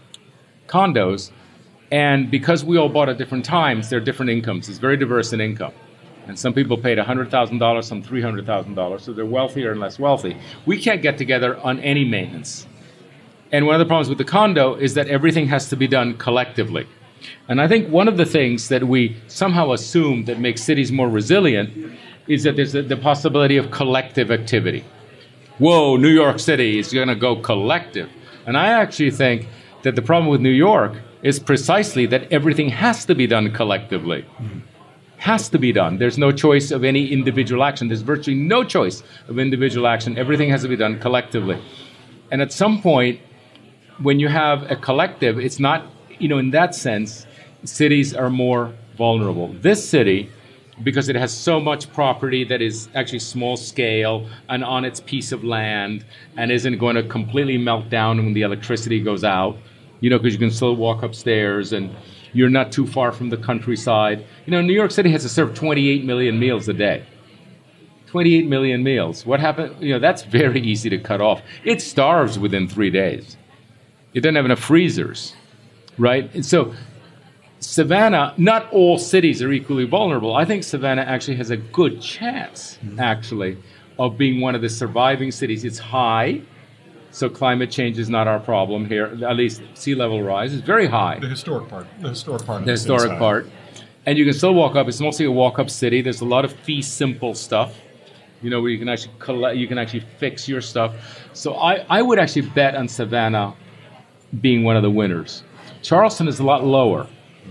condos. And because we all bought at different times, there are different incomes. It's very diverse in income. And some people paid one hundred thousand dollars, some three hundred thousand dollars, so they're wealthier and less wealthy. We can't get together on any maintenance. And one of the problems with the condo is that everything has to be done collectively. And I think one of the things that we somehow assume that makes cities more resilient is that there's the, the possibility of collective activity. Whoa, New York City is going to go collective. And I actually think that the problem with New York is precisely that everything has to be done collectively. Mm-hmm. Has to be done. There's no choice of any individual action. There's virtually no choice of individual action. Everything has to be done collectively. And at some point, when you have a collective, it's not, you know, in that sense, cities are more vulnerable. This city, because it has so much property that is actually small scale and on its piece of land and isn't going to completely melt down when the electricity goes out, you know, because you can still walk upstairs and you're not too far from the countryside. You know, New York City has to serve twenty-eight million meals a day. twenty-eight million meals. What happened? You know, that's very easy to cut off. It starves within three days. It doesn't have enough freezers, right? And so Savannah, not all cities are equally vulnerable. I think Savannah actually has a good chance, mm-hmm. actually, of being one of the surviving cities. It's high, so climate change is not our problem here. At least sea level rise is very high. The historic part. The historic part. The historic part. And you can still walk up. It's mostly a walk-up city. There's a lot of fee simple stuff, you know, where you can actually collect, you can actually fix your stuff. So I, I would actually bet on Savannah being one of the winners. Charleston is a lot lower.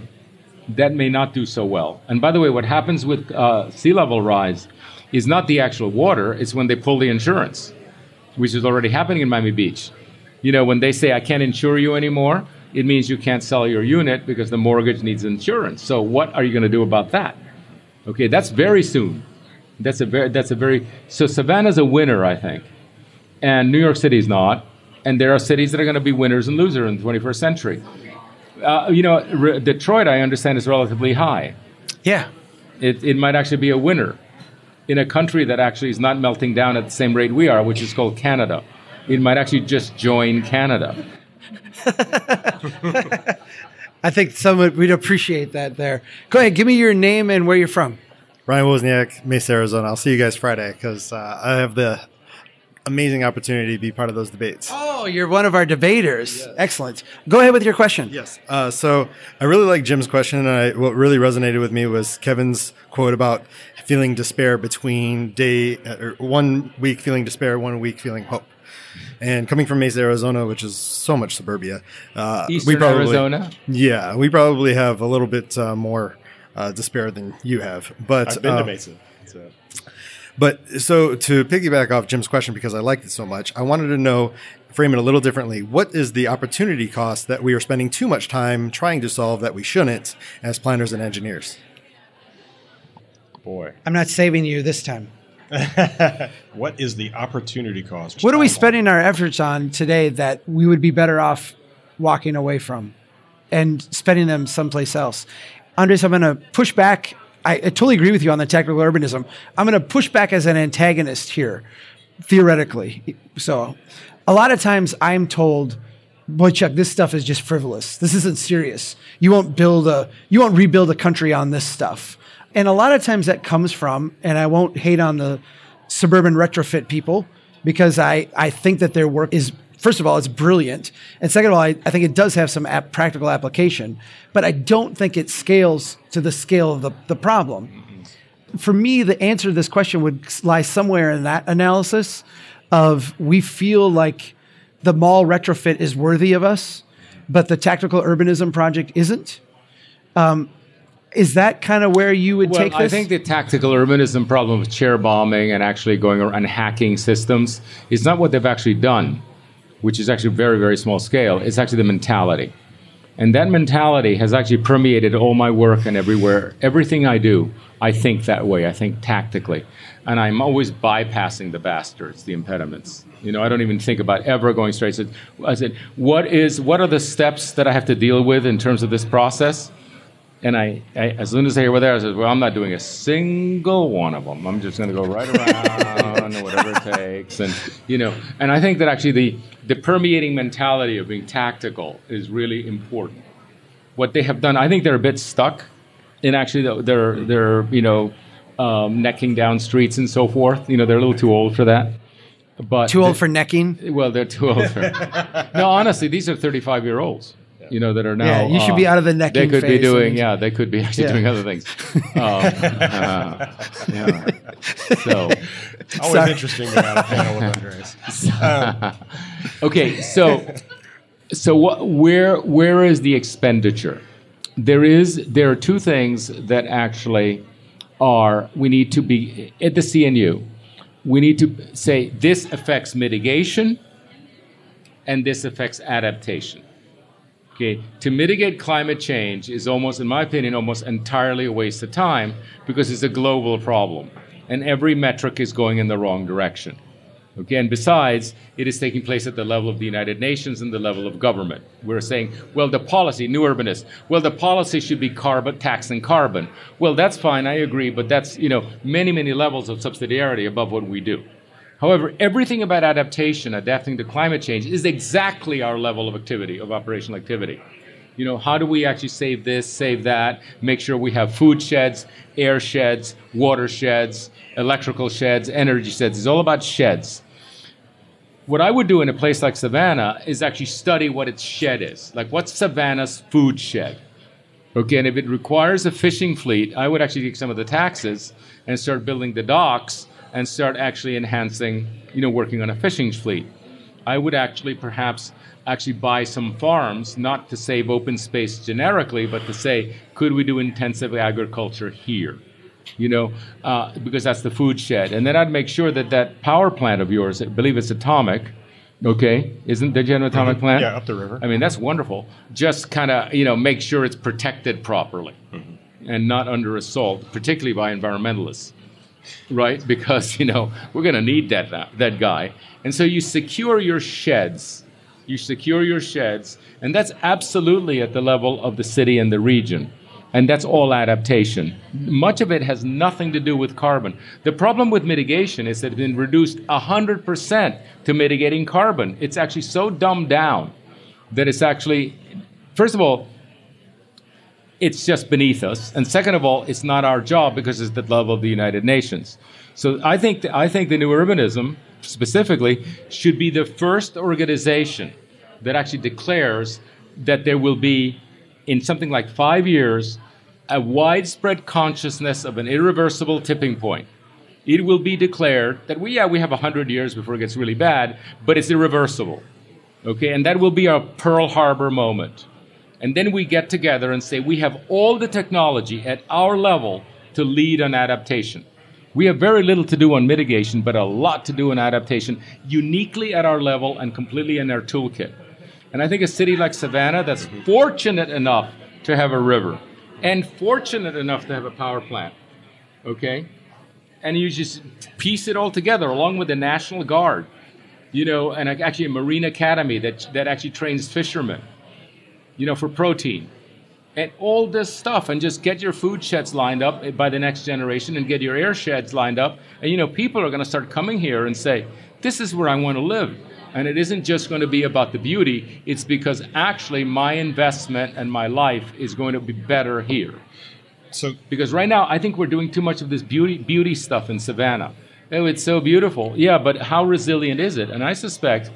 That may not do so well. And by the way, what happens with uh, sea level rise is not the actual water, it's when they pull the insurance, which is already happening in Miami Beach. You know, when they say, I can't insure you anymore, it means you can't sell your unit because the mortgage needs insurance. So what are you going to do about that? Okay, that's very soon. That's a very, that's a very, so Savannah's a winner, I think. And New York City is not. And there are cities that are going to be winners and losers in the twenty-first century. Uh, you know, re- Detroit, I understand, is relatively high. Yeah. It, it might actually be a winner in a country that actually is not melting down at the same rate we are, which is called Canada. It might actually just join Canada. I think someone would appreciate that there. Go ahead, give me your name and where you're from. Ryan Wozniak, Mesa, Arizona. I'll see you guys Friday because uh, I have the amazing opportunity to be part of those debates. Oh, you're one of our debaters. Yes. Excellent. Go ahead with your question. Yes. Uh, so I really like Jim's question, and I, what really resonated with me was Kevin's quote about feeling despair between day or one week feeling despair, one week feeling hope. And coming from Mesa, Arizona, which is so much suburbia, uh, Eastern we probably, Arizona. Yeah, we probably have a little bit uh, more uh, despair than you have. But I've been uh, to Mesa. So. But so to piggyback off Jim's question, because I liked it so much, I wanted to know, frame it a little differently. What is the opportunity cost that we are spending too much time trying to solve that we shouldn't as planners and engineers? Boy. I'm not saving you this time. What is the opportunity cost? What are we spending our efforts on today that we would be better off walking away from and spending them someplace else? Andres, I'm going to push back. I, I totally agree with you on the technical urbanism. I'm going to push back as an antagonist here, theoretically. So a lot of times I'm told, boy, Chuck, this stuff is just frivolous. This isn't serious. You won't build a, you won't rebuild a country on this stuff. And a lot of times that comes from, and I won't hate on the suburban retrofit people because I, I think that their work is first of all, it's brilliant. And second of all, I, I think it does have some ap- practical application, but I don't think it scales to the scale of the, the problem. Mm-hmm. For me, the answer to this question would lie somewhere in that analysis of we feel like the mall retrofit is worthy of us, but the tactical urbanism project isn't. Um, Is that kind of where you would well, take this? I think the tactical urbanism problem of chair bombing and actually going around and hacking systems is not what they've actually done, which is actually very, very small scale. It's actually the mentality. And that mentality has actually permeated all my work and everywhere. Everything I do, I think that way. I think tactically. And I'm always bypassing the bastards, the impediments. You know, I don't even think about ever going straight. So I said, what is, what are the steps that I have to deal with in terms of this process? And I, I, as soon as they were there, I said, well, I'm not doing a single one of them. I'm just going to go right around or whatever it takes. And, you know, and I think that actually the, the permeating mentality of being tactical is really important. What they have done, I think they're a bit stuck in actually they're, they're you know, um, necking down streets and so forth. You know, they're a little too old for that. But too old for necking? Well, they're too old for No, honestly, these are thirty-five-year-olds. You know, that are now. Yeah, you should uh, be out of the necking They could phase be doing, yeah, they could be actually yeah. doing other things. um, uh, yeah. So, always Sorry. interesting to have a panel with Andreas. Um. Okay, so, so what, where where is the expenditure? There is there are two things that actually are we need to be at the C N U. We need to say this affects mitigation, and this affects adaptation. Okay, to mitigate climate change is almost, in my opinion, almost entirely a waste of time because it's a global problem and every metric is going in the wrong direction. Okay, and besides, it is taking place at the level of the United Nations and the level of government. We're saying, well, the policy, new urbanists, well, the policy should be carbon, taxing carbon. Well, that's fine, I agree, but that's, you know, many, many levels of subsidiarity above what we do. However, everything about adaptation, adapting to climate change, is exactly our level of activity, of operational activity. You know, how do we actually save this, save that, make sure we have food sheds, air sheds, water sheds, electrical sheds, energy sheds. It's all about sheds. What I would do in a place like Savannah is actually study what its shed is. Like, what's Savannah's food shed? Okay, and if it requires a fishing fleet, I would actually take some of the taxes and start building the docks and start actually enhancing, you know, working on a fishing fleet. I would actually perhaps actually buy some farms, not to save open space generically, but to say, could we do intensive agriculture here? You know, uh, because that's the food shed. And then I'd make sure that that power plant of yours, I believe it's atomic, okay, isn't, did you have an atomic mm-hmm. plant? Yeah, up the river. I mean, that's wonderful. Just kind of, you know, make sure it's protected properly mm-hmm. and not under assault, particularly by environmentalists. Right, because you know we're going to need that that guy, and so you secure your sheds, you secure your sheds, and that's absolutely at the level of the city and the region, and that's all adaptation. Much of it has nothing to do with carbon. The problem with mitigation is that it's been reduced a hundred percent to mitigating carbon. It's actually so dumbed down that it's actually, first of all, it's just beneath us. And second of all, it's not our job because it's the level of the United Nations. So I think th- I think the New Urbanism, specifically, should be the first organization that actually declares that there will be, in something like five years, a widespread consciousness of an irreversible tipping point. It will be declared that, we, yeah, we have one hundred years before it gets really bad, but it's irreversible. Okay, and that will be our Pearl Harbor moment. And then we get together and say we have all the technology at our level to lead on adaptation. We have very little to do on mitigation, but a lot to do on adaptation, uniquely at our level and completely in our toolkit. And I think a city like Savannah that's fortunate enough to have a river and fortunate enough to have a power plant, okay? And you just piece it all together along with the National Guard, you know, and actually a Marine Academy that that actually trains fishermen, you know, for protein, and all this stuff, and just get your food sheds lined up by the next generation and get your air sheds lined up. And, you know, people are going to start coming here and say, this is where I want to live. And it isn't just going to be about the beauty. It's because actually my investment and my life is going to be better here. So, because right now, I think we're doing too much of this beauty beauty stuff in Savannah. Oh, it's so beautiful. Yeah, but how resilient is it? And I suspect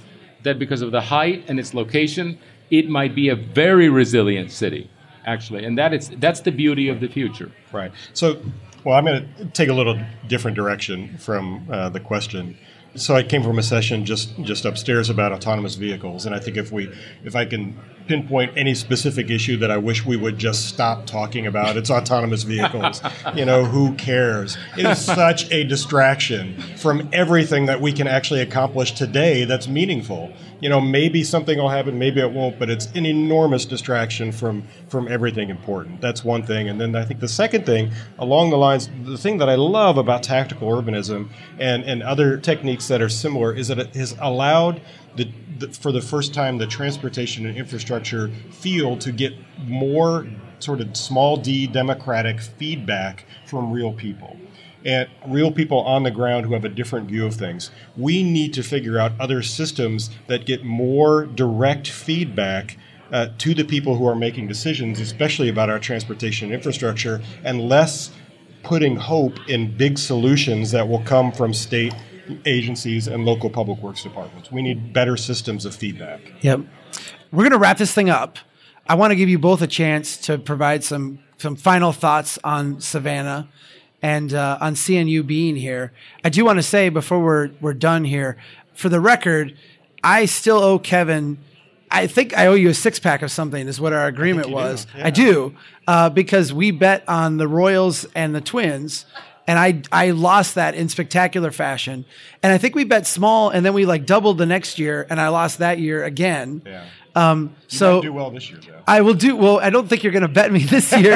that because of the height and its location, it might be a very resilient city, actually. And that is, that's the beauty of the future. Right. So, well, I'm going to take a little different direction from uh, the question. So I came from a session just, just upstairs about autonomous vehicles, and I think if we, if I can pinpoint any specific issue that I wish we would just stop talking about, it's autonomous vehicles. You know, who cares? It is such a distraction from everything that we can actually accomplish today that's meaningful. You know, maybe something will happen, maybe it won't, but it's an enormous distraction from, from everything important. That's one thing. And then I think the second thing, along the lines, the thing that I love about tactical urbanism and, and other techniques that are similar is that it has allowed the, the for the first time the transportation and infrastructure field to get more sort of small d democratic feedback from real people. And real people on the ground who have a different view of things. We need to figure out other systems that get more direct feedback uh, to the people who are making decisions, especially about our transportation infrastructure, and less putting hope in big solutions that will come from state agencies and local public works departments. We need better systems of feedback. Yep. We're going to wrap this thing up. I want to give you both a chance to provide some, some final thoughts on Savannah and uh, on C N U being here. I do want to say before we're we're done here, for the record, I still owe Kevin, I think I owe you a six pack of something is what our agreement I was. Do. Yeah. I do, uh, because we bet on the Royals and the Twins, and I I lost that in spectacular fashion. And I think we bet small, and then we like doubled the next year, and I lost that year again. Yeah. Um, you so might do well this year, though. I will do well. I don't think you're going to bet me this year.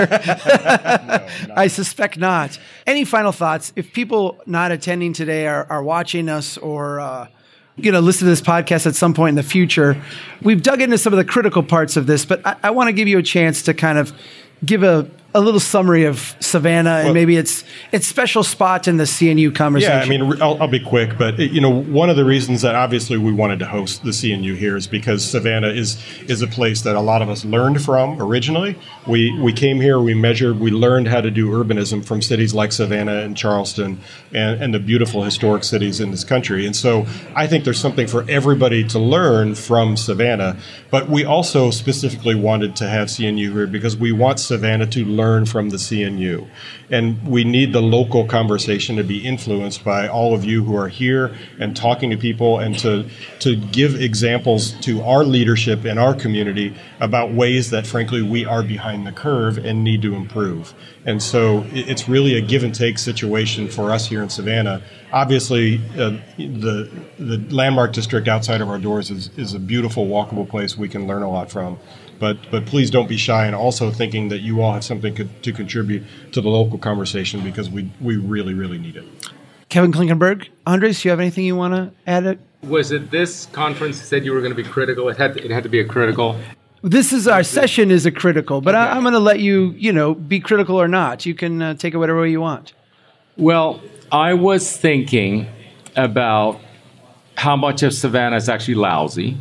No, I suspect not. Any final thoughts? If people not attending today are, are watching us or uh, you know listen to this podcast at some point in the future, we've dug into some of the critical parts of this, but I, I want to give you a chance to kind of give a, a little summary of Savannah well, and maybe its its special spot in the C N U conversation. Yeah, I mean, I'll, I'll be quick, but you know, one of the reasons that obviously we wanted to host the C N U here is because Savannah is is a place that a lot of us learned from originally. We we came here, we measured, we learned how to do urbanism from cities like Savannah and Charleston and, and the beautiful historic cities in this country. And so I think there's something for everybody to learn from Savannah. But we also specifically wanted to have C N U here because we want Savannah to learn from the C N U. And we need the local conversation to be influenced by all of you who are here and talking to people and to to give examples to our leadership in our community about ways that, frankly, we are behind the curve and need to improve. And so it's really a give and take situation for us here in Savannah. Obviously, uh, the the landmark district outside of our doors is, is a beautiful, walkable place we can learn a lot from. But but please don't be shy and also thinking that you all have something co- to contribute to the local conversation because we, we really, really need it. Kevin Klinkenberg, Andres, do you have anything you want to add? It? Was it this conference that said you were going to be critical? It had to, it had to be a critical. This is our session is a critical, but okay. I, I'm going to let you, you know, be critical or not. You can uh, take it whatever way you want. Well, I was thinking about how much of Savannah is actually lousy.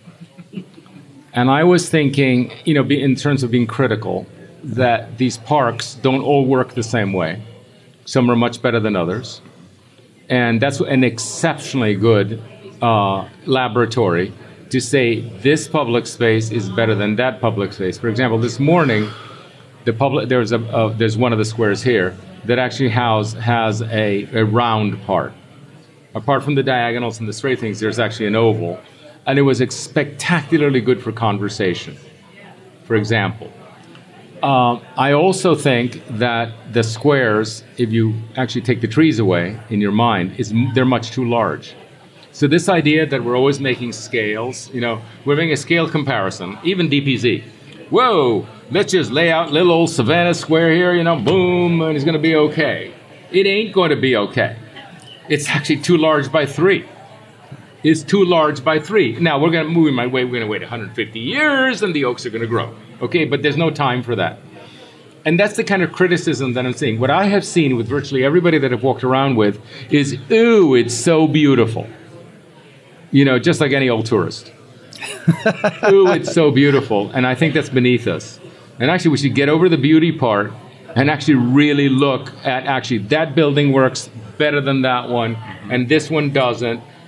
And I was thinking, you know, in terms of being critical, that these parks don't all work the same way. Some are much better than others. And that's an exceptionally good uh, laboratory to say this public space is better than that public space. For example, this morning, the public there's a uh, there's one of the squares here that actually house, has a, a round part. Apart from the diagonals and the straight things, there's actually an oval. And it was spectacularly good for conversation, for example. Um, I also think that the squares, if you actually take the trees away in your mind, is they're much too large. So this idea that we're always making scales, you know, we're making a scale comparison, even D P Z. Whoa, let's just lay out little old Savannah Square here, you know, boom, and it's going to be okay. It ain't going to be okay. It's actually too large by three. Is too large by three. Now, we're going to move my way. We're going to wait one hundred fifty years, and the oaks are going to grow. Okay, but there's no time for that. And that's the kind of criticism that I'm seeing. What I have seen with virtually everybody that I've walked around with is, ooh, it's so beautiful. You know, just like any old tourist. Ooh, it's so beautiful. And I think that's beneath us. And actually, we should get over the beauty part and actually really look at, actually, that building works better than that one, and this one doesn't.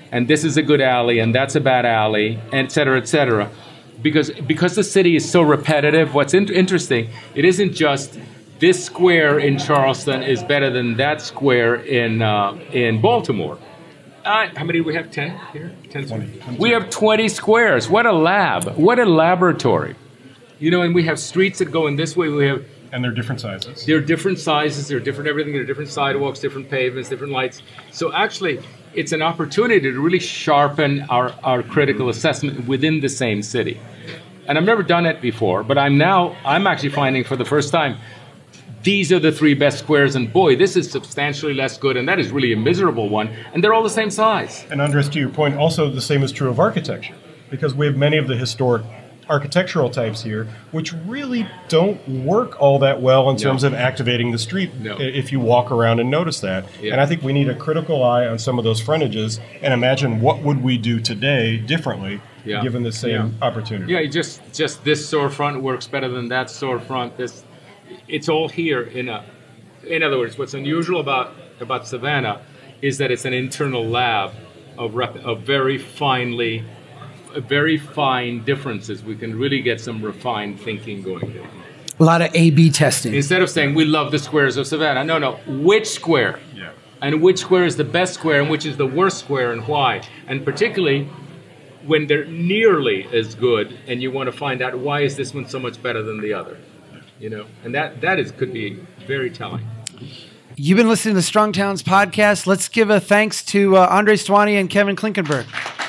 and this is a good alley, and that's a bad alley, and et cetera, et cetera. Because, because the city is so repetitive, what's in- interesting, it isn't just this square in Charleston is better than that square in uh, in Baltimore. Uh, how many do we have? Ten here? Ten twenty. We have twenty squares. What a lab. What a laboratory. You know, and we have streets that go in this way. We have... And they're different sizes. They're different sizes. They're different everything. They're different sidewalks, different pavements, different lights. So actually, it's an opportunity to really sharpen our, our critical assessment within the same city. And I've never done it before, but I'm now, I'm actually finding for the first time, these are the three best squares, and boy, this is substantially less good, and that is really a miserable one, and they're all the same size. And Andres, to your point, also the same is true of architecture, because we have many of the historic architectural types here, which really don't work all that well in no. terms of activating the street no. if you walk around and notice that. Yeah. And I think we need a critical eye on some of those frontages and imagine what would we do today differently yeah. given the same yeah. opportunity. Yeah, just just this storefront works better than that storefront. This, it's all here in a. In other words, what's unusual about about Savannah is that it's an internal lab of rep, of very finely. very fine differences. We can really get some refined thinking going there. A lot of A B testing. Instead of saying, we love the squares of Savannah. No, no. Which square? Yeah. And which square is the best square and which is the worst square and why? And particularly when they're nearly as good and you want to find out why is this one so much better than the other. You know, and that, that is could be very telling. You've been listening to Strong Towns Podcast. Let's give a thanks to uh, Andre Stwani and Kevin Klinkenberg.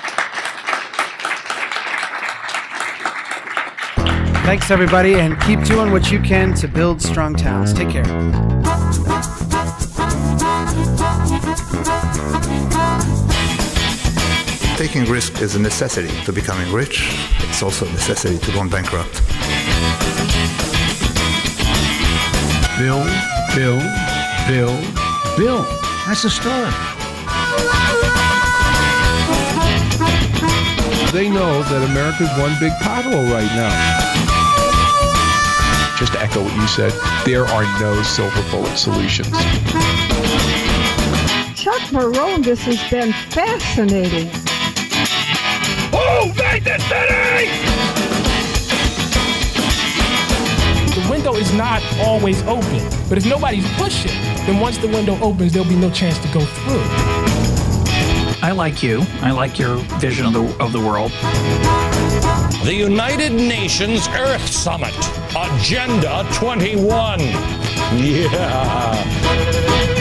Thanks, everybody, and keep doing what you can to build strong towns. Take care. Taking risk is a necessity to becoming rich. It's also a necessity to going bankrupt. Bill, Bill, Bill, Bill. That's the start. They know that America's one big pothole right now. Just to echo what you said, there are no silver bullet solutions. Chuck Marohn, this has been fascinating. Who made this city? The window is not always open, but if nobody's pushing, then once the window opens, there'll be no chance to go through. I like you. I like your vision of the of the world. The United Nations Earth Summit, Agenda twenty-one. Yeah.